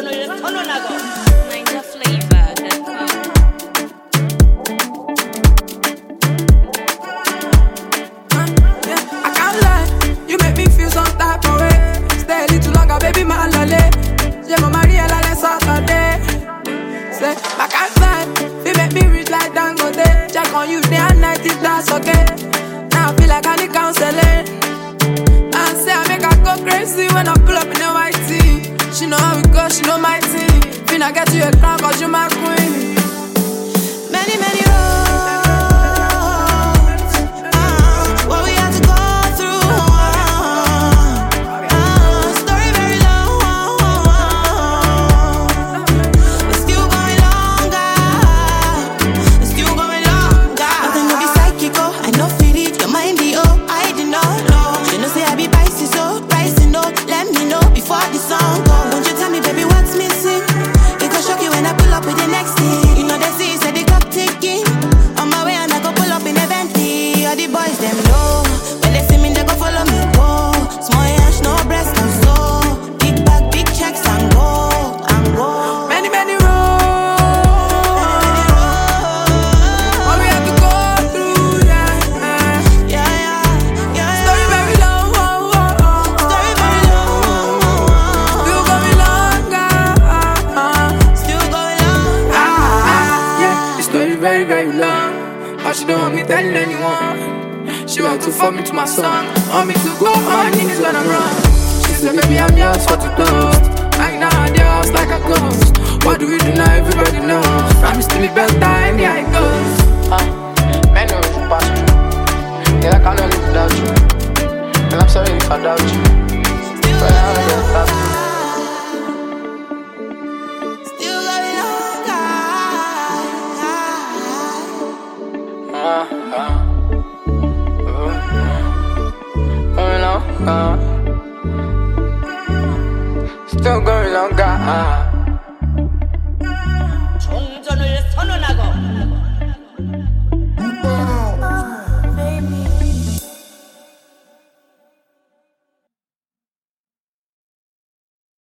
I get you a crown cause you're my queen. Many, many roads what we had to go through. Story very long, it's still going longer. It's still going longer. Nothing to be psychic, oh, I know feel it. Your mind be oh, I did not know. You know say I be spicy, so rising up. Let me know before the song go. Won't you tell me, baby, what's missing? Shock you when I pull up with the next thing. You know they see, say the clock ticking. On my way and I go pull up in a Bentley. All the boys them know. When they see me, they go follow me, go. Small ash, no breast, no soul. Big bag, big checks, and go, and go. Many, many roads. All we have to go through, yeah. Story very long. Story very long. Still going longer. Very, very long. But she don't want me telling anyone. She want to fuck me to my song. Want me to go on my knees when I'm wrong. She said, baby, I'm yours for to toast. Right now, the house like a ghost. What do we do now? Everybody knows. Promise to be better, and yeah, it goes. Man, no, it's past you. Yeah, I can't live without you. And I'm sorry if I doubt you. But I don't get that. Oh, no.